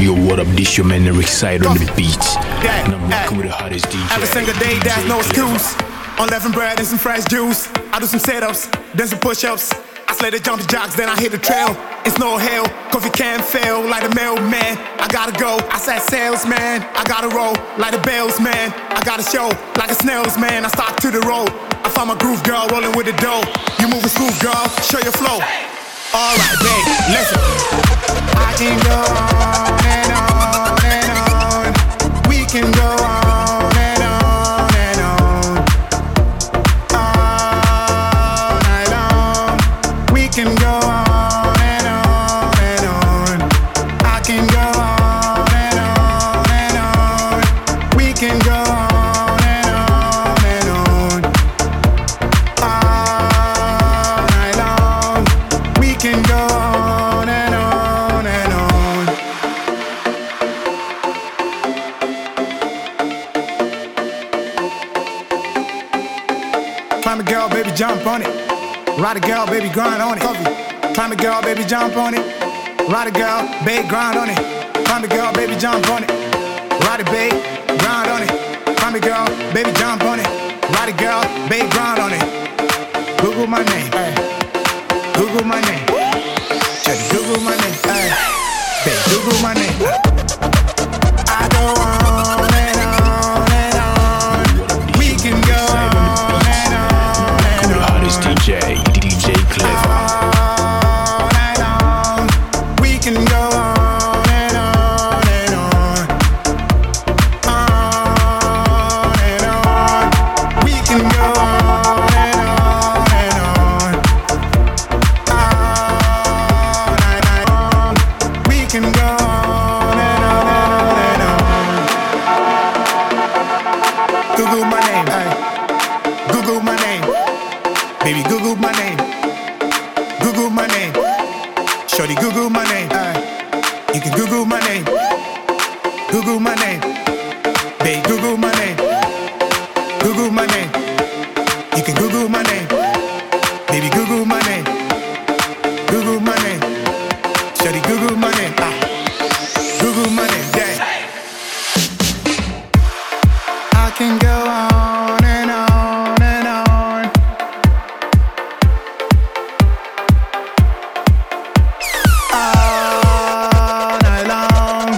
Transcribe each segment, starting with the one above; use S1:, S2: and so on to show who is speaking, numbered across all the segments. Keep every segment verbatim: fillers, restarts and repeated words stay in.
S1: Yo, what up? This your man Eric Side on the beat.
S2: Yeah,
S1: And I'm
S2: yeah.
S1: rocking with the hottest D J.
S2: Every single day, there's no excuse. On eleven bread and some fresh juice. I do some sit-ups, then some push-ups. I slay the jumping jocks, then I hit the trail. It's no hell, coffee can't fail. Like the mailman, I gotta go. I said salesman, I gotta roll. Like the bells, man, I gotta show. Like a snails, man, I start to the road. I find my groove, girl, rolling with the dough. You moving smooth, girl, show your flow. Alright, babe, listen. I can go on and on and on. We can go on and on and on. All night long. We can go on and on and on. I can go on and on and on. We can go on and on and on. All night long. We can go on and on and on. Climb a girl, baby, jump on it. Ride a girl, baby, grind on it. Climb a girl, baby, jump on it. Ride a girl, babe, grind on it. Climb a girl, baby, jump on it. Ride a babe, grind on it. Climb a girl, baby, jump on it. Ride a girl, babe, grind on it. Google my name, ay. Google my name. Check Google my name, ay. Babe, Google my name. I go on and on and on. We can go on and on and
S1: The
S2: on.
S1: hottest D J, D J Clever.
S2: All night long. We can go on and on and on. On and on. We can go on and on and on. All night long. We can go on and on and on. Google my name, ay. Google my name. Baby, Google my name. Google my name. Shorty, Google my name. ay. You can Google my name. Google my name. Babe, Google my name. Google my name. You can Google my name. Baby, Google my name. Google my name. Shorty, Google my name. ah. Google my name. Yeah. I can go on and on and on. All night long.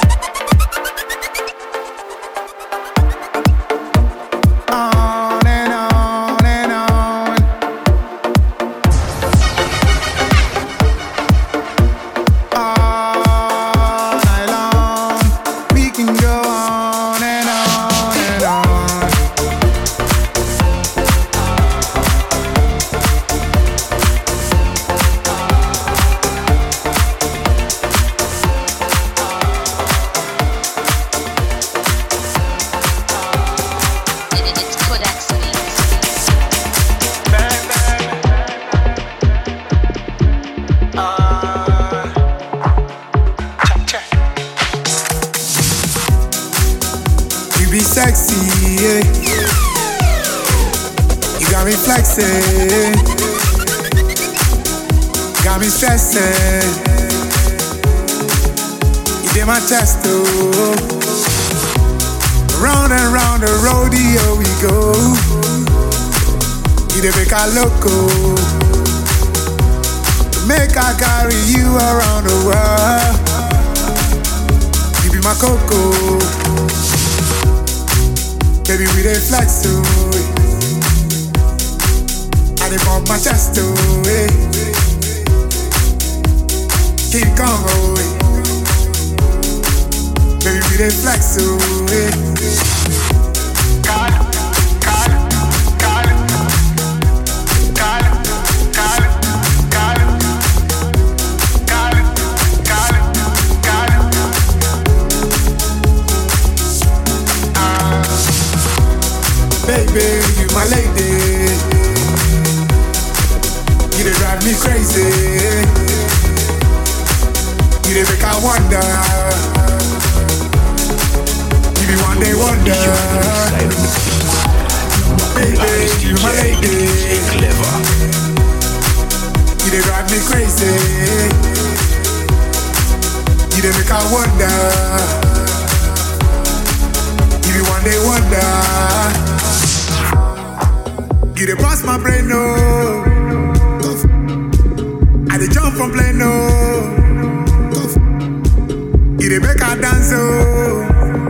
S2: On and on and on. All night long. We can go on and on and on.
S3: It's Kodak Speaks.
S2: You be sexy, yeah. You got me flexing, got me stressing. You did my chest, oh. Round and round the rodeo we go. You did make I loco, make I carry you around the world. You be my cocoa. Baby, we dey flex, oh. I dey bump my chest, oh. eh. King Kong, oh. eh. Baby, we dey flex, oh. eh. Baby, you my lady. You dey drive me crazy. You dey make I wonder. You be one day wonder.
S1: Side on the beat.
S2: Baby, you my lady.
S1: D J Clever.
S2: You dey drive me crazy. You dey make I wonder. If you one day wonder. You dey pass my brain, no. I dey jump from plane, no. You dey make I dance, oh.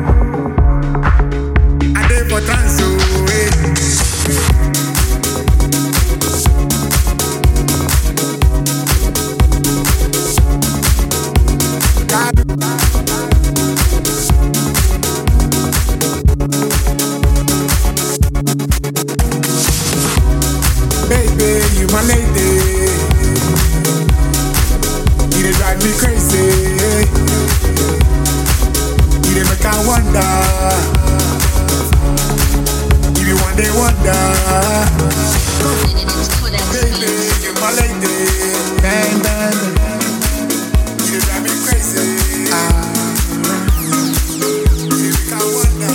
S2: I dey for trance, oh. eh. Baby, you my lady. You dey drive me crazy. You dey make I wonder. If you one day wonder.
S3: It's Codex
S2: Baby,
S3: Beats.
S2: you my lady. Bang, bang, bang. You dey drive me crazy. Ah. You dey make I wonder.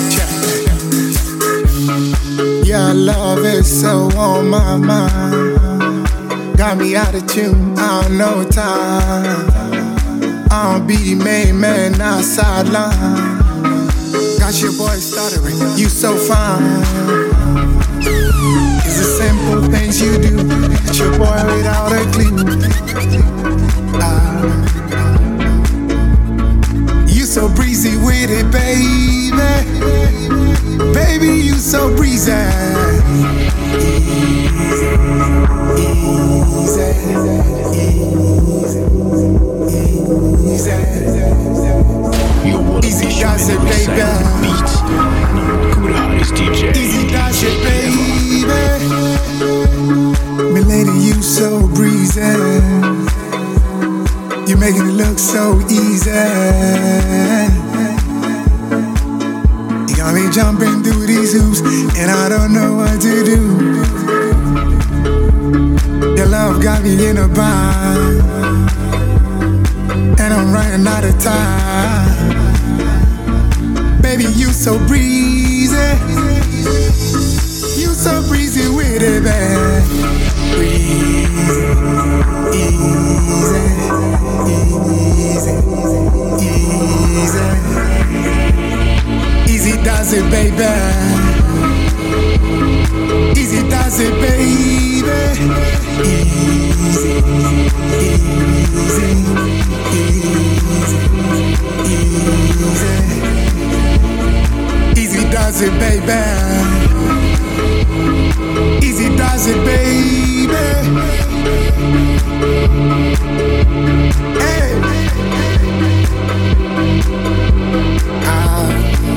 S2: Your love is so on my mind. Got me out of tune, I don't know time. I don't be the main man, not sideline. Got your boy stuttering, you so fine. It's the simple things you do. Got your boy without a clue. Ah. You so breezy with it, baby. Baby, you so breezy. Easy, easy, easy. Easy does it, baby.
S1: Beats. Cool hottest D J.
S2: Easy does it, baby. My lady, you so breezy. You're making it look so easy. You got me jumping through these hoops, and I don't know what to do. Your love got me in a bind, and I'm running out of time. Baby, you so breezy. You so breezy with it, babe. Breezy, easy, easy, easy. Easy does it, baby. Easy does it, baby. Easy, easy, easy, easy. Easy does it, baby. Easy does it, baby. Hey. Ah.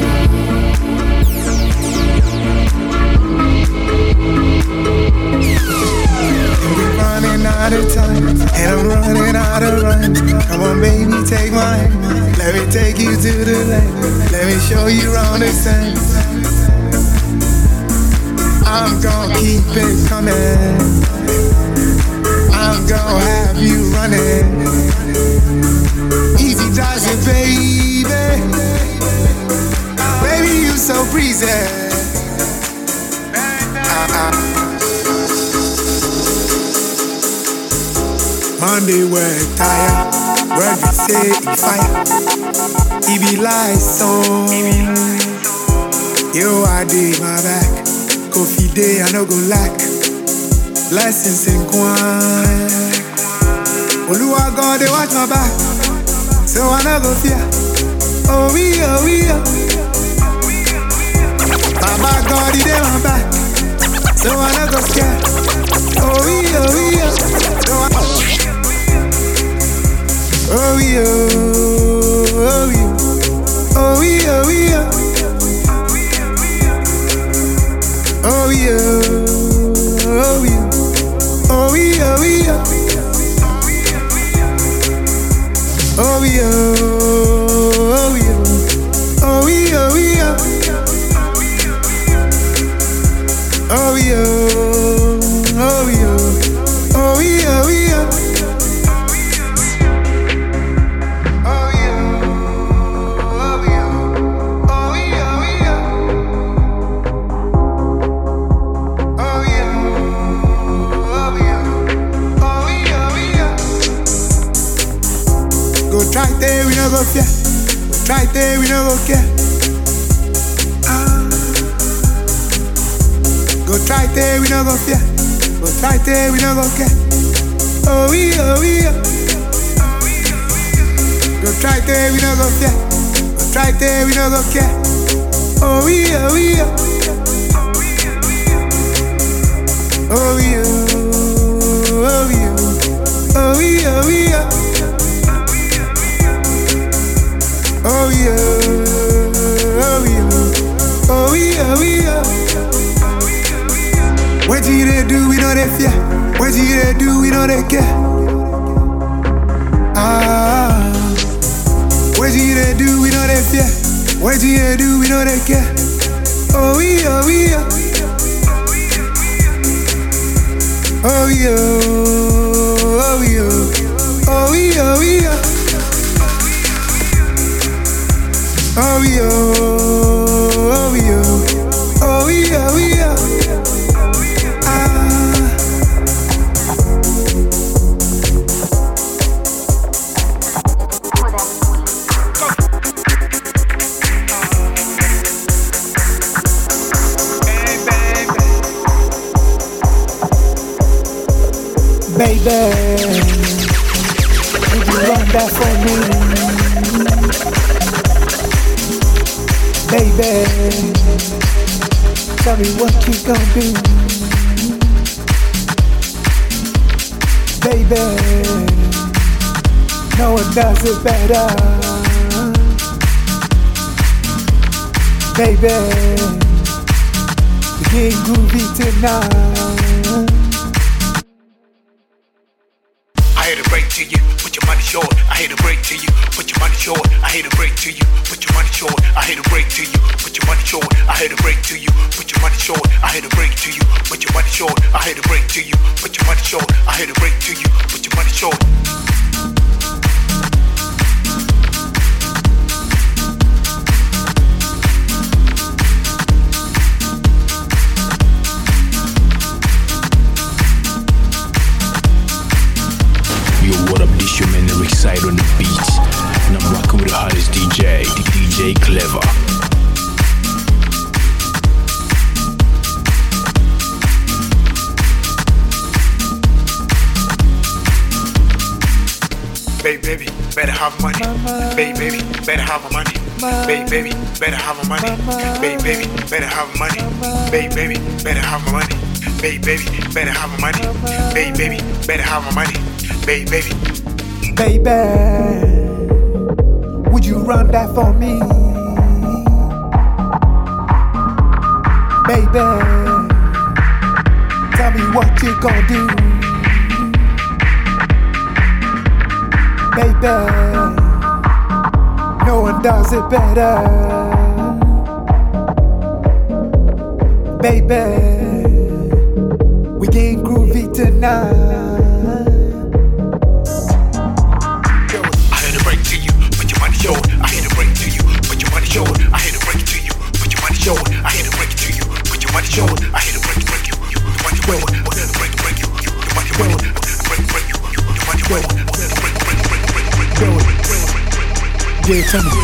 S2: We're running out of time, and I'm running out of rhymes. Come on, baby, take my hand. Let me take you to the land. Let me show you around the sand. I'm gonna keep it coming. I'm gonna have you running. Easy does it, baby. Baby, you so breezy. Uh-uh. Monday work tired, work you say it fire. It be like so. Yo, I did my back. Coffee day, I no go lack. Blessings in Kwan. Oluwa God, they watch my back, so I no go fear. Oh we, oh we, oh. Baba God, he dey my back, so I no go scare. Oh we, oh we, oh. So I oh we, oh, oh we, oh we, oh we, oh. Oh yeah, oh yeah, oh yeah, oh yeah, oh yeah, oh yeah, oh yeah, oh yeah, oh yeah, oh yeah, oh yeah, oh yeah. Go try there, we no go fear. Go try there, we no go care. Ah. Go try there, we no go fear. Go try there, we no go care. Oh we, oh we, oh. Go try there, we no go fear. Go try there, we no go care. Oh we, oh we, oh. Oh we, oh, oh we, oh. Oh we, oh we, oh. Oh yeah, oh yeah, oh yeah, oh yeah. What you they do, we know they fear. What you they do, we know they care. Ah, what you they do, we know they fear. What you they do, we know they care. Oh yeah, oh yeah, oh yeah, oh yeah, oh yeah, oh yeah. Oh yo, oh yo, oh yo, oh yo. Ah. Baby, would you run that for me? Baby, tell me what you gon' do. Baby, no one does it better. Baby, we get groovy tonight.
S1: I hate to break to you, put your money short. I hate to break to you, put your money short. I hate to break to you, put your money short. I hate to break to you, put your money short. I hate to break to you, put your money short. I hate to break to you, put your money short. I hate to break to you, put your money short. I hate to break to you, put your money short. Yo, what up, this your man Eric Side on the beat. And I'm rocking with the hottest D J, D J Clever. Baby, baby, better have money. Baby, baby, better have money. Baby, baby, better have money. Baby, baby, better have money. Baby, baby, better have money. Baby, baby, better have money. Baby, baby, better have money. Baby, baby.
S2: Baby, would you run that for me? Baby, tell me what you gon' do. Baby, no one does it better. Baby, we getting groovy tonight.
S1: I hate to break to you, put your money short. I hate to break to you, put your money short. I hate to break to you, put your money short. I hate to break to you, put your money short. I hate to break break you, you money short. Break break you, you money short. Break break you, you money short. Break break break break break.
S2: Yeah, tell me.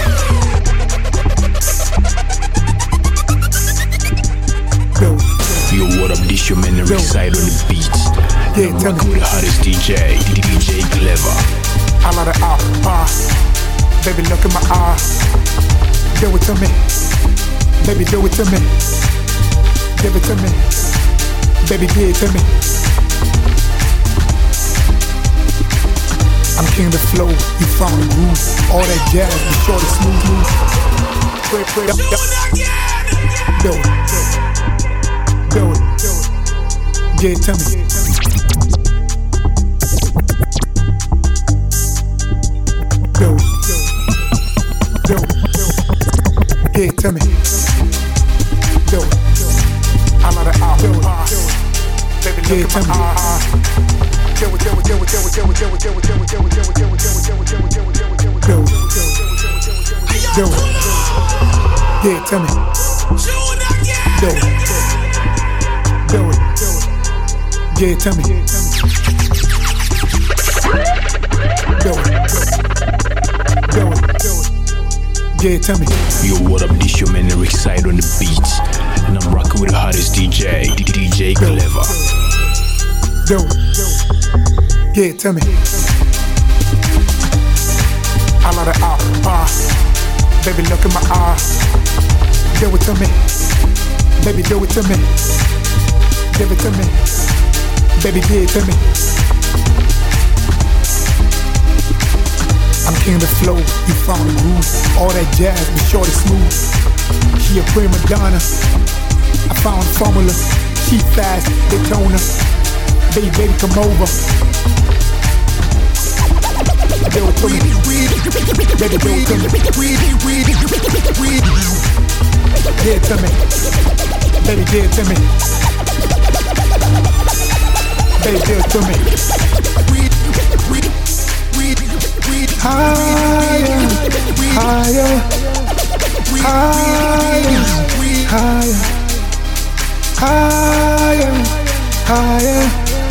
S2: Go.
S1: Yo, what up, this your man Eric Side on the beat.
S2: Yeah, tell me.
S1: With the hottest D J, D J Clever.
S2: I love the ah, ah. Baby, look in my eyes. Do it to me. Baby, do it to me. Give it to me. Baby, give it to me. I'm king of the flow, you found the groove. All that jazz, be short and smooth move. Pray, pray, up, up. Do it. Do it. Give it to me. Do it. Do it. Give it to me. Do it. I'm out of out. Do it. Baby, give it to me. Do it, do it, do it, do it, do it, do it, do it, do it, do it, do it, do it, do it, do it, do it, do it, do it, do it, do it. Yeah, tell me. Do it. Do it. Yeah, tell me. Do it. Yeah, tell me.
S4: Yo, what up? This your man Eric Side on the beats, and I'm rocking with the hottest D J, D J Clever.
S2: Yo, yeah, tell me. I love the R, R. Baby, look in my eye. Do it to me. Baby, do it to me. Give it to me. Baby, give it to me. I'm king of the flow, you found the groove. All that jazz, be short and smooth. She a prima donna. I found the formula. She fast, Daytona. Baby, baby, come over. Do it to me. Baby, do it to me. Give it to me. Baby, give it to me. Baby, give it to me. Higher, higher, higher, higher, higher, higher,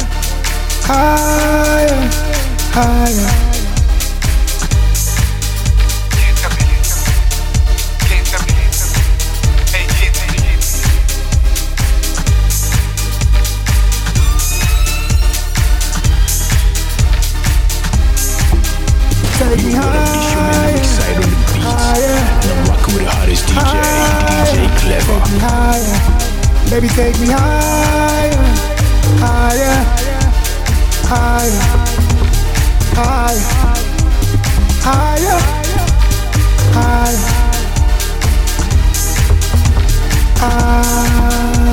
S2: higher, higher. Take me higher,
S4: Side on the beats,
S2: higher,
S4: and I'm rocking with the hottest D J, D J Clever.
S2: take me higher, baby, take me higher, higher, higher, higher, higher, higher, higher.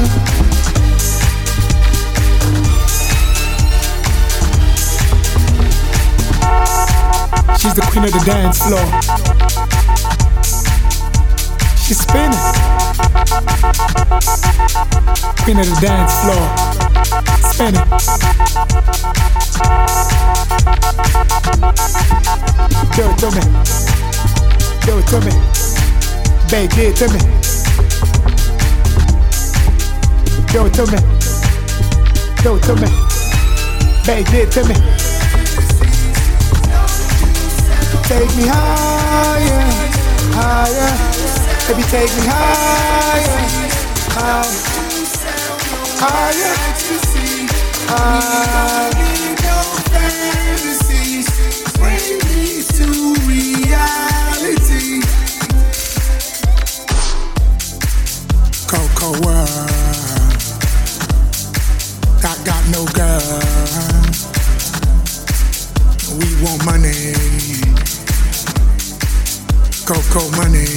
S2: She's the queen of the dance floor. She's spinning. Queen of the dance floor. Spinning. Give it to me. Give it to me. Babe, give it to me. Give it to me. Give it to me. Babe, give it to me. Take me higher, higher, baby, take me higher, higher, higher, higher. Fantasies bring me to reality. Coco world, I got no girl. We want money. Coco money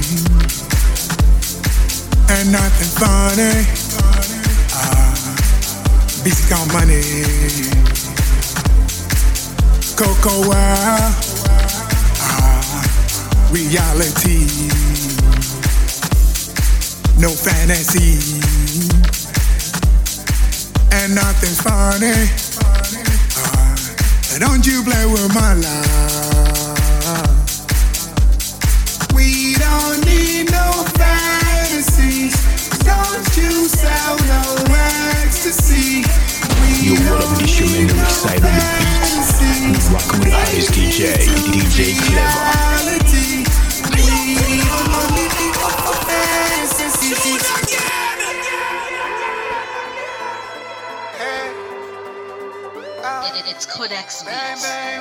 S2: and nothing funny. Uh, B C count money. Coco world, uh, reality. No fantasy and nothing funny. Uh, don't you play with my love. We don't need no fantasies. Don't you sell no ecstasy.
S4: Yo, what up? This your man Eric Side on the beats, and I'm rocking with the hottest D J, D J Clever.
S3: It's Codex Beats.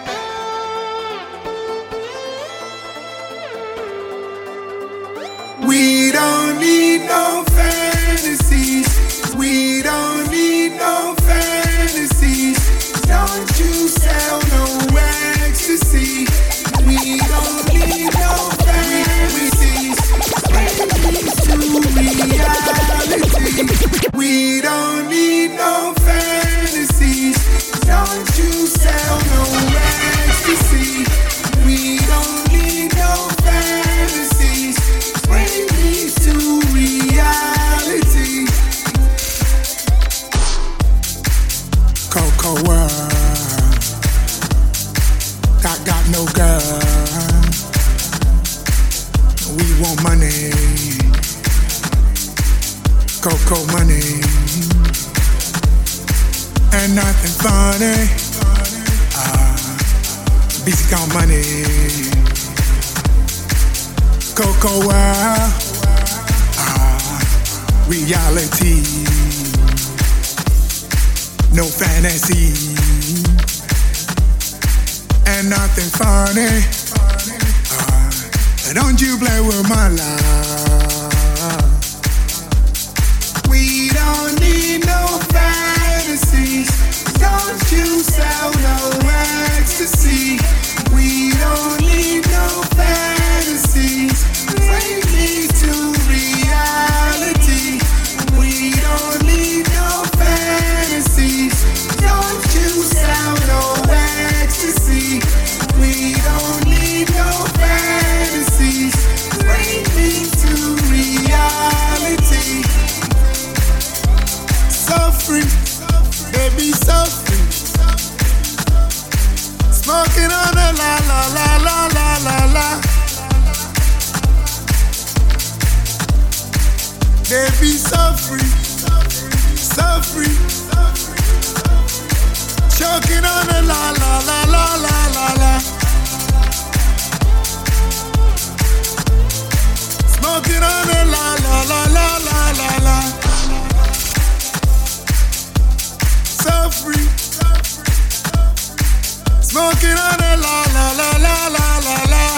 S2: We don't need no fantasies. We don't need no fantasies. Don't you sell no ecstasy. We don't need no fantasies. Bring me to reality. We don't need no fantasies. Don't you sell no ecstasy. We don't need no fantasies. Bring me to reality. Coco world, I got no girl. We want money. Coco money and nothing funny. Uh, B C count money. Cocoa, ah, reality, no fantasy, and nothing funny. Uh, don't you play with my love? We don't need no fantasies. Don't you sell no ecstasy? We don't need no fantasies. Bring me to reality. We don't need no fantasies. Don't you sell no ecstasy? We don't need no fantasies. Bring me to reality. So free, baby, so free. Smoking on a la la la la la la la. Baby, so free, so free. Choking on a la la la la la la la. Smoking on a la la la la la la la. So free. Smoking on a la la la la la la la.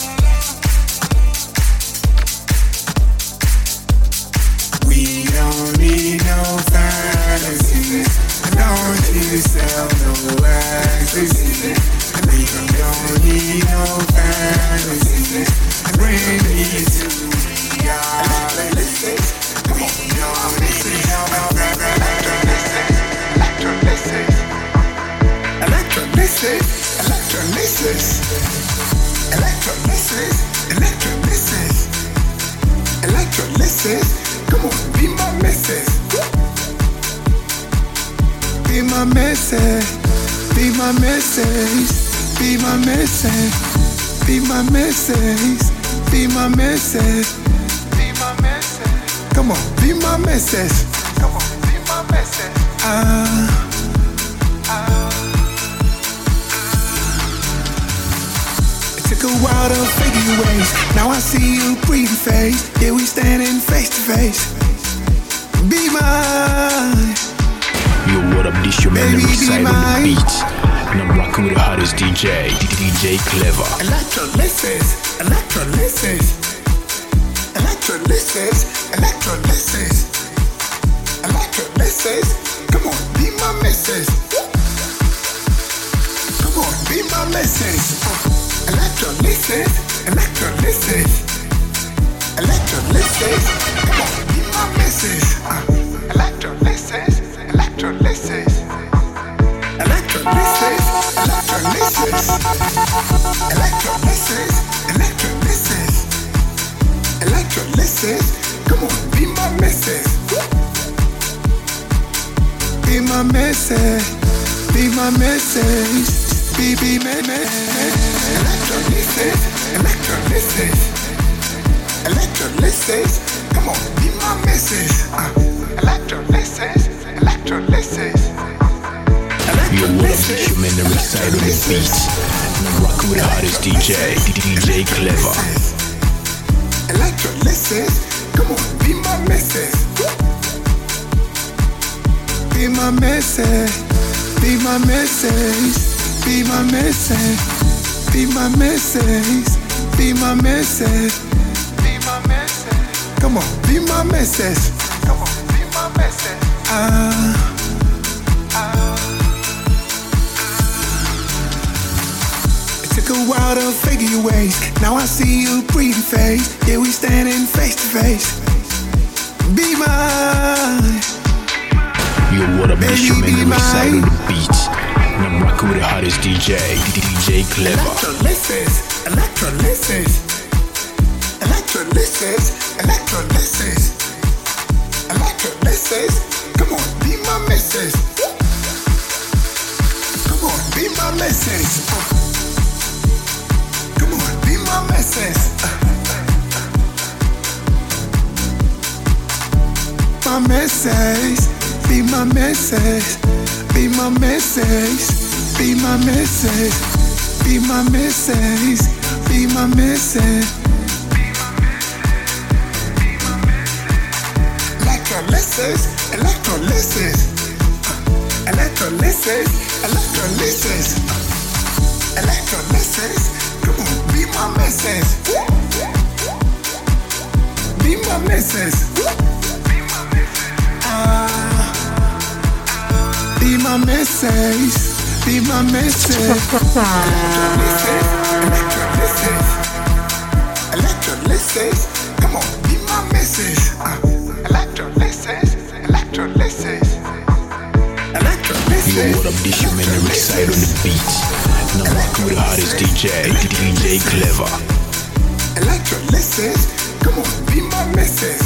S2: We don't need no fantasies. Don't you sell no ecstasy. We don't need no fantasies. Bring me to reality. We don't need no fantasies. Electrolysis, electrolysis, electrolysis, electrolysis, electrolysis. Come on, be my missus. Be my missus, be my missus, be my missus, be my missus, be my missus, be my missus. Come on, be my missus. Come on, be my missus. Ah. Took a while to figure your ways. Now I see you breathing face. Yeah, we standing face to face. Be mine.
S4: Yo, what up? This your man,
S2: Baby,
S4: the side
S2: be
S4: on the
S2: mine.
S4: beat. And I'm rocking with the hottest D J, D J Clever.
S2: Electrolysis, electrolysis, electrolysis, electrolysis, electrolysis. Come on, be my missus. Come on, be my missus. Electrolysis, electrolysis, electrolysis. Come on, be my missus. Uh, electrolysis, electrolysis, electrolysis, electrolysis, electrolysis, electrolysis, electrolysis. Come on, be my missus. Be my missus. Be my missus. Be be me me. Electrolysis, electrolysis, electrolysis. Come on, be my missus. Uh, electrolysis, electrolysis.
S4: Yo, what up? This your man, the side on the beat. And I'm rocking with the hottest D J, D J Clever.
S2: Electrolysis. Come on, be my missus. Be my missus. Be my missus. Be my missus, be my missus, be my missus, be my missus. Come on, be my missus. Come on, be my missus. Ah, ah. It took a while to figure your ways. Now I see you breathing face. Yeah, we standing face to face. Be mine.
S4: Yo, what up? This your man,
S2: Baby,
S4: the side
S2: mine.
S4: on the beat. And I'm rocking with the hottest D J, D J Clever.
S2: Electrolysis, electrolysis, electrolysis, electrolysis, electrolysis. Come on, be my missus. Come on, be my missus. Come on, be my missus. My missus, be my missus. Be my missus, be my missus, be my missus, be my missus, electrolysis, electrolysis, electrolysis, electrolysis, electrolysis. Come on, be my missus, be my missus, ah, be my missus, be my missus. Electrolysis, electrolysis, electrolysis. Come on, be my missus. Uh, electrolysis, electrolysis, electrolysis.
S4: Yo, what up, this your man Eric Side on the beat. Now rockin' with the hottest D J, D J Clever.
S2: Electrolysis, come on, be my missus.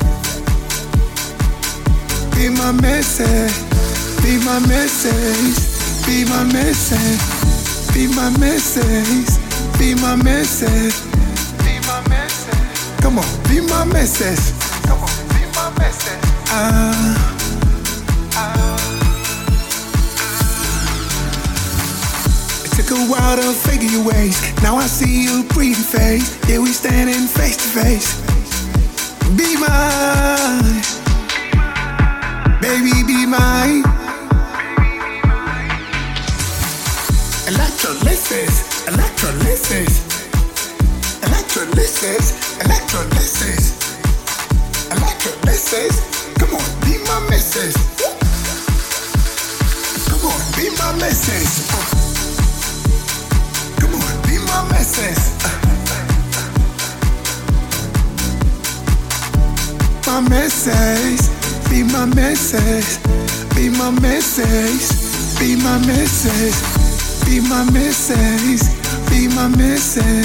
S2: Be my missus, be my missus, be my missus, be my missus, be my missus, be my missus. Come on, be my missus. Come on, be my missus. Ah, ah. It took a while to figure your ways. Now I see you pretty face. Yeah, we standing face to face. Be mine, baby, be mine. Electrolysis, electrolysis. Electrolysis, electrolysis, electrolysis. Come on, be my missus. Come on, be my missus. Come on, be my missus. My missus, be my missus, be my missus, be my missus, be my missus, be my missus.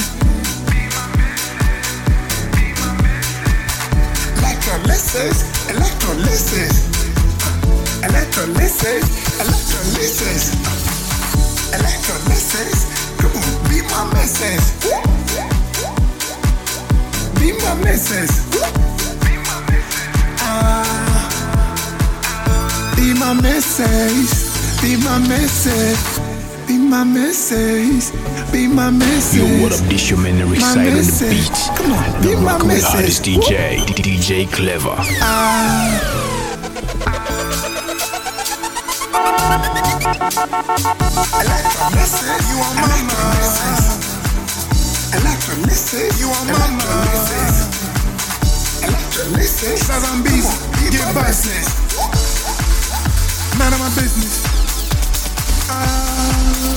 S2: Electrolysis, electrolysis, electrolysis, electrolysis, electrolysis. Come on, be my missus. Be my missus. Ah, be my missus. Be my missus. Be my missus. Be my missus.
S4: Yo, what up, this your man Eric Side on the beat.
S2: Come on, be
S4: now
S2: my
S4: rockin' with the
S2: missus.
S4: hottest D J, D J Clever.
S2: Ah. Electrolysis, you on my mind. Electrolysis, you on my mind. Electrolysis, cause I'm busy, get busted. None of my business. Ah.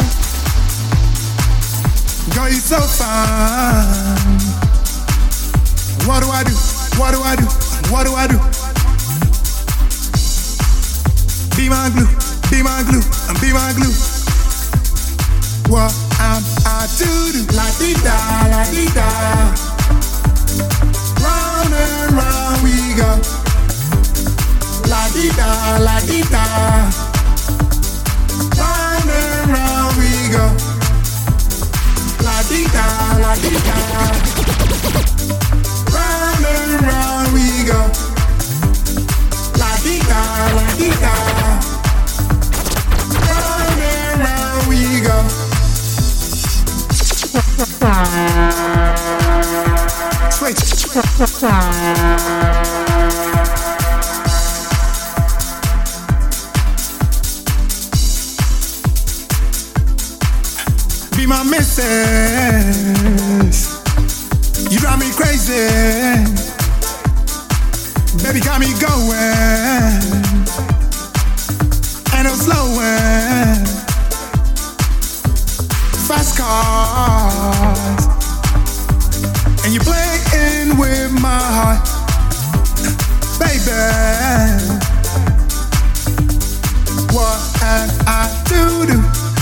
S2: Girl, you so fine. What do I do? What do I do? What do I do? Be my glue, be my glue, and be my glue. What am I to do? La di da, la di da. Round and round we go. La di da, la di da. Round and round we go. La di da, la di da. Round and round we go. La di da, la di da. Round and round we go. Switch. Be my missus. You drive me crazy. Baby got me going. And I'm slowing. Fast cars. And you playing with my heart. Baby. What am I to do?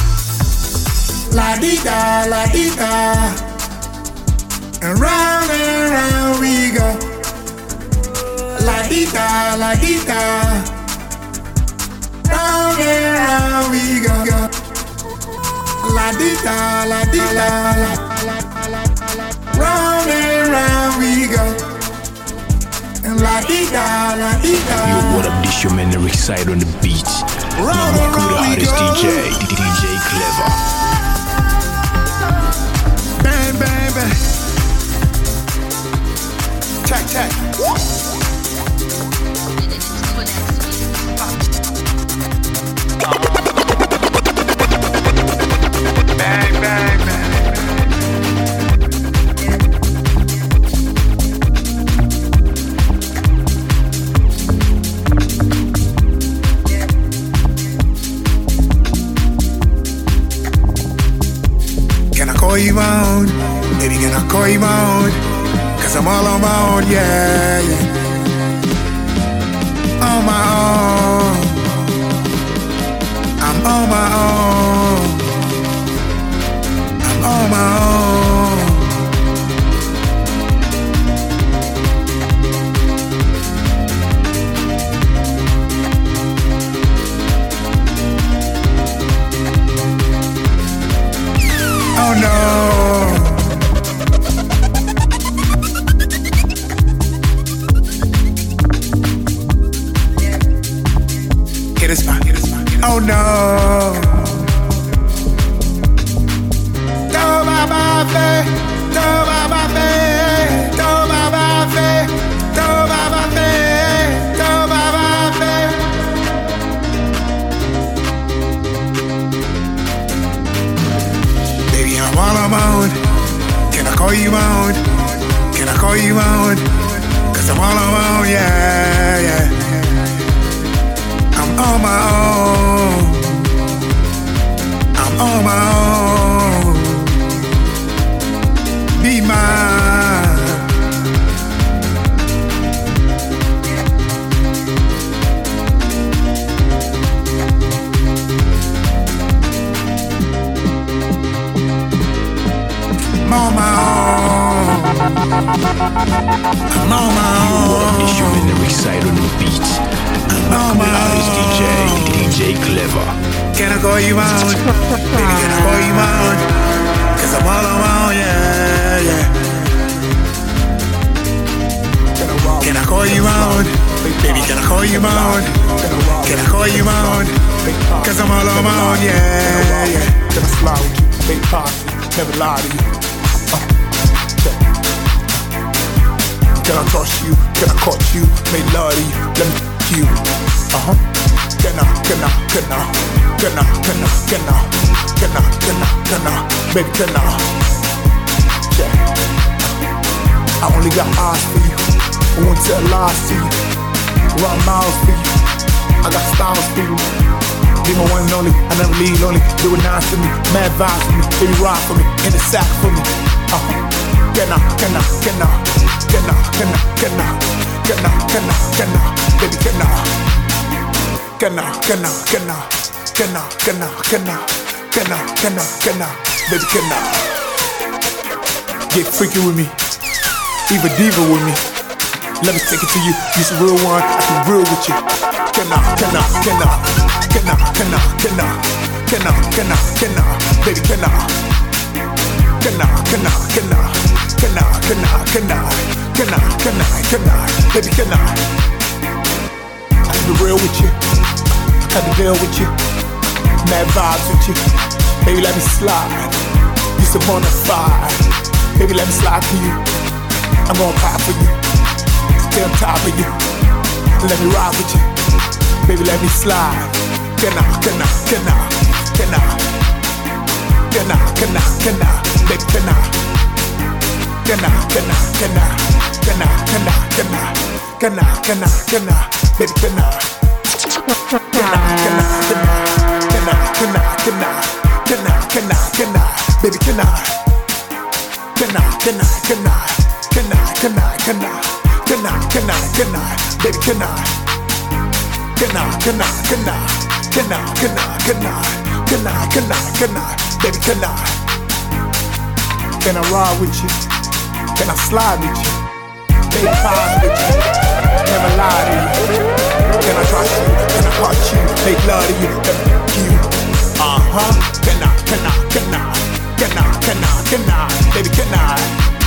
S2: La di da, la di da. And round and round we go. La di da, la di da. Round and round we go. La di da, la di da. Round and round we go. And la di da, la di da.
S4: Yo, what up, this your man Eric Side on the beat. Now
S2: Round and
S4: rockin' with the
S2: round we
S4: hottest
S2: go.
S4: D J, D J Clever.
S2: Bang, bang, bang. Check, check.
S3: It's
S2: call you my own? Cause I'm all on my own, yeah, yeah. On my own. I'm on my own. I'm on my own. Oh no. Hit a spot, hit a spot, hit a spot. Oh no. Baby, I'm all on my own. Can I call you my own? Can I call you my own? Cause I'm all on my own, yeah, yeah. I'm on my own. I'm on my own. Be mine. I'm on my own. I'm on my own.
S4: You wanna be human lyric side on the beat.
S2: I'm on my
S4: Artist D J, D J Clever.
S2: Can I call you my own? Baby, can I call you my own? Cause I'm all on my own, yeah, yeah. Can I call you my own? Baby, can I call you my own? Can I call you my own? Cause I'm all on my own, yeah, yeah.
S5: Can I slide with you? Big posse, never lie to you. Uh, yeah. Can I trust you? Can I catch you? Make love to you? Let me f*** you. Uh-huh. Can I, can I, can I? Can I, can I, can I? Can I, can I, can I? Baby, can I? Yeah. I only got eyes for you. I won't tell lies to you. Run miles for you. I got styles for you. Be my one and only. I never leave lonely. Do it nice for me. Mad vibes for me. Baby, ride for me. In the sack for me. Uh-huh. Can I, can I, can I? Can I, can I, can I? Can I, can I, can I? Baby, can I? Can I, can I, can I? Can I, can I, can I? Can I, can I, can I? Baby, can I? Get freaky with me. Diva diva with me. Let me take it to you. You's a real one. I can real with you. Can I, can I, can I? Can I, can I, can I? Can I, can I, can I? Baby, can I? Can I, can I, can I? Can I, can I, can I? Can I, can I, can I? Baby, can I? I can be real with you. I can deal with you. Mad vibes with you. Baby, let me slide. You so bonafide. Baby, let me slide to you. I'm gonna pop for you. Stay on top of you. Let me ride with you. Baby, let me slide. Can I, can I, can I? Can I? Can I, can I, can I? Baby, can I? Can I, can I, can I? Can I, can I, can I? Can I, can I, can I? Baby, can I? Can I, can I, can I? Can I, can I, can I? Can I, can I, can I? Baby, can I? Can I, can I, can I? Can I, can I, can I? Can I, can I, can I? Baby, can I? Can I, can I, can I? Can I, can I, can I? Can I, can I, can I? Baby, can I? Can I ride with you? Can I slide with you? Make pies with you? Never lie to you. Can I trust you? Can I hurt you? Make love to you? Can I f*** you? Uh-huh. Can I, can I, can I? Can I, can I, can I? Baby, can I?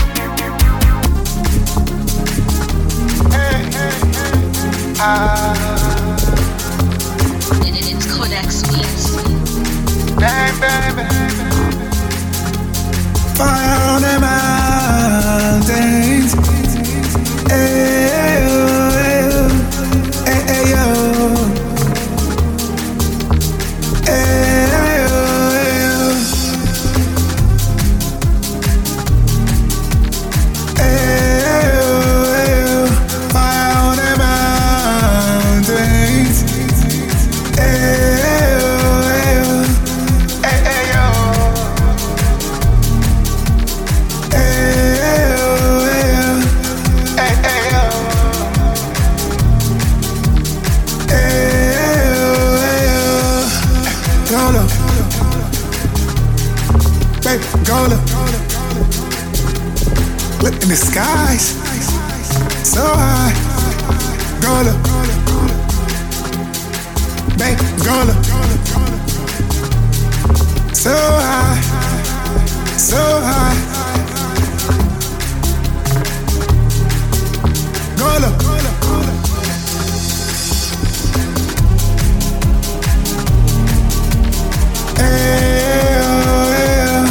S5: Hey, hey, hey. Ah.
S3: It's Codex Beats.
S2: Bang, bang, bang. Fire on the mountains. Hey, oh, hey, hey, oh. Hey, oh, hey, oh. Fire on the mountains. Hey, oh, hey, oh.
S5: Look in the skies, so high. Gola, baby, gola. So high, so high. Gola, hey, oh, yeah.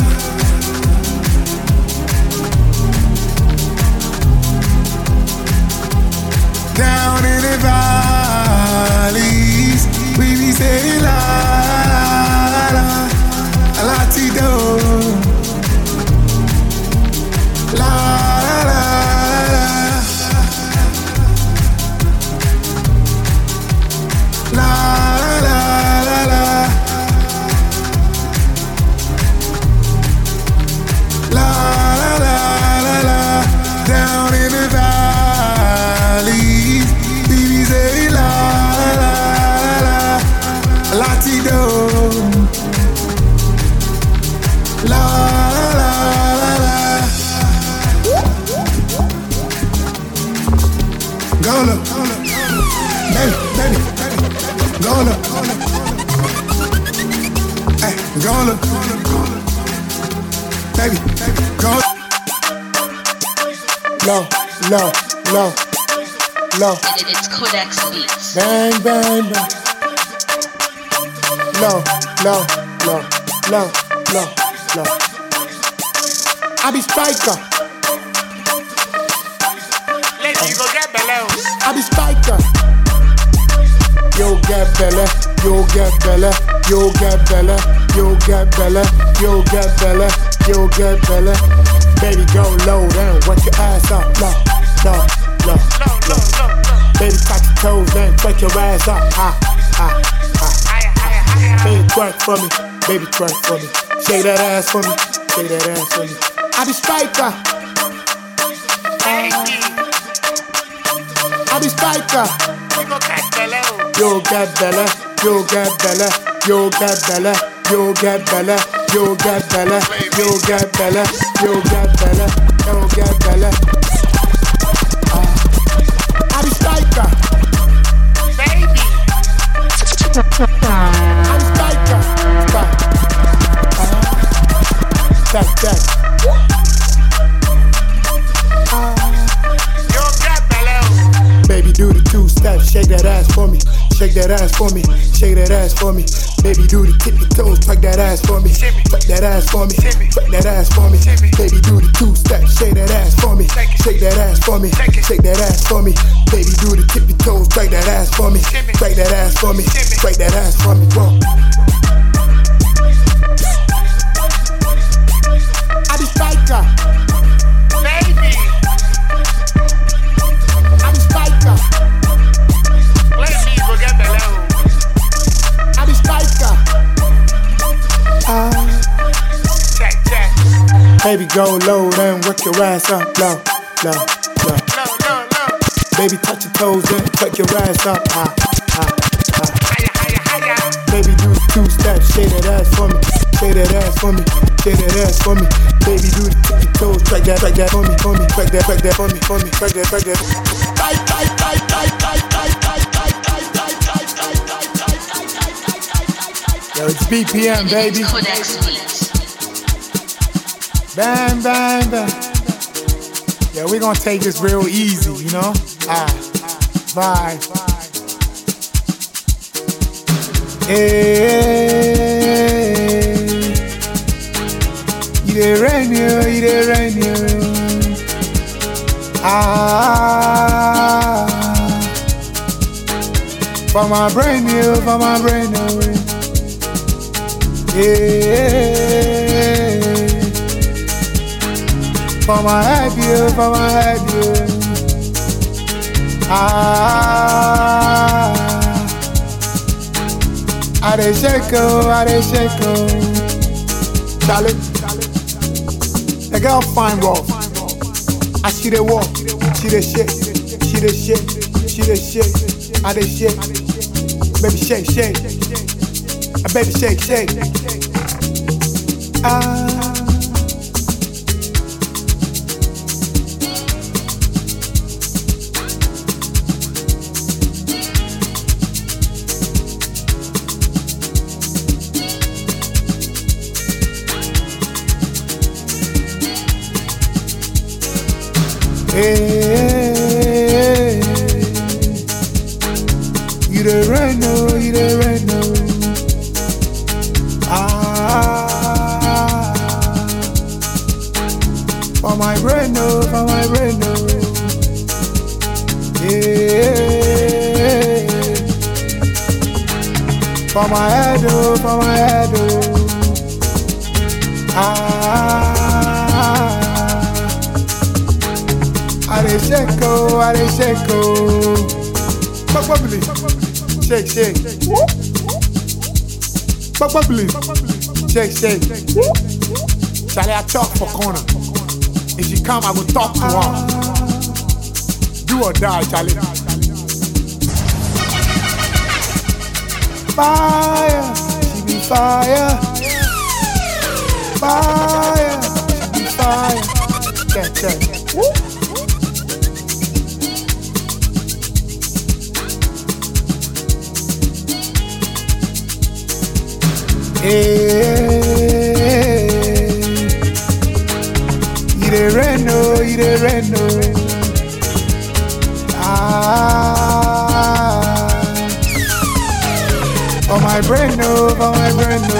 S5: Down in the valleys, we be saying la la la la ti do, la la la la la la la la la la la. Down in the valley, we be saying la la la la ti do, la la la la. Gola, baby, baby, gola, hey, gola, baby, gola. Low, low, low, low.
S3: It's Codex Beats.
S5: Bang, bang, bang. Low, low, low, low, low, low. I be striker.
S6: Lady, you go get below.
S5: I be striker. Yo get belly, yo get belly, yo get belly, yo get belly, yo get belly, yo get belly. Baby, go low down, work your ass up, low, low, low, low. Baby, touch your toes and work your ass up, ha, ha, ha. Baby, twerk for me, baby, twerk for me. Shake that ass for me, shake that ass for me. I be striker. I be striker. Yo get belly, yo get belly, yo get belly, yo get belly, yo get belly, yo get belly, yo get belly, yo get belly. I be striker,
S6: Baby.
S5: I be striker. That that.
S6: You get below.
S5: Baby, do the two steps, shake that ass for me, shake that ass for me, shake that ass for me. Baby, do the tippy toes, twerk that ass for me, twerk that ass for me, twerk that ass for me. Baby, do the two steps, shake that ass for me, shake that ass for me, shake that ass for me. Baby, do the tippy toes, twerk that ass for me, twerk that ass for me, twerk that ass for me. Whoa. I be striker.
S6: Baby.
S5: I be striker.
S6: Lady, you go get below.
S5: I be striker. Ah.
S6: Check, check.
S5: Baby, go low, then work your ass up, low, low, low.
S6: No, no, no.
S5: Baby, touch your toes, then work your ass up, ah, ah, ah.
S6: Higher, higher, higher.
S5: Baby, do the two steps, shake that ass for me, shake that ass for me, shake that ass for me. Baby, do the tippy toes, track that, track that for me, for me, track that, track that for me, for me, track that, track that. Tight, tight, tight, tight, tight, tight, tight, tight, tight, tight, tight, tight, tight, tight, tight, tight, tight. Yo, it's B P M, baby.
S3: It's Codex Beats.
S5: Bang, bang, bang. Yeah, we gonna take this real easy, you know? Ah, bye. Hey, you dey rain you, you dey rain you. Ah, for my brain you, for my brain you. Yeah, for my head you, for my head you. Ah, I dey shake oh, I dey shake oh. Charlie, the girl fine rough. I see the walk, she dey shake, she dey shake, she dey shake. I dey shake, baby shake, shake. A baby shake, shake. Ah, Hey, you the rain, no, you the rain, no. Ah, for my brain, no, for my brain, no. Yeah, for my head, oh, for my head, oh. Ah, I dey shake, oh, I dey shake, oh. Bubbly, shake, shake. Bubbly, shake, shake. Charlie, I talk for corner. If she come, I will talk to her. Do or die, Charlie. Fire, she be fire. Fire, she be fire. Check, check. Hey, you the rain, no, you the rain, no. Ah, for my brain, no, for my brain, no.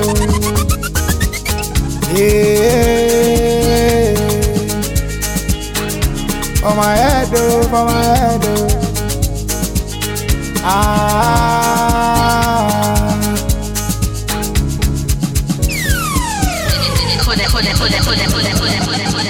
S5: Yeah, for my head, oh, for my head, oh. Ah.
S3: Kodak, Kodak, Kodak, Kodak, Kodak, Kodak, Kodak.